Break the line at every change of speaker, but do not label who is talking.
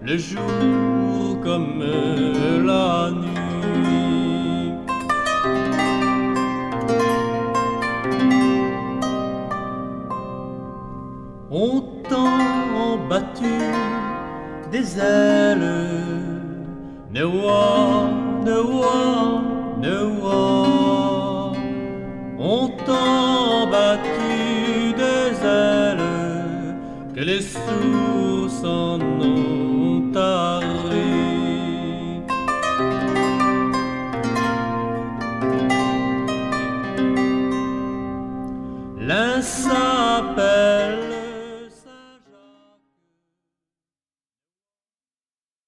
le jour comme la nuit. On t'a battu des ailes, Newa, Newa, Newa. On t'a battu des ailes que les sourds s'en ont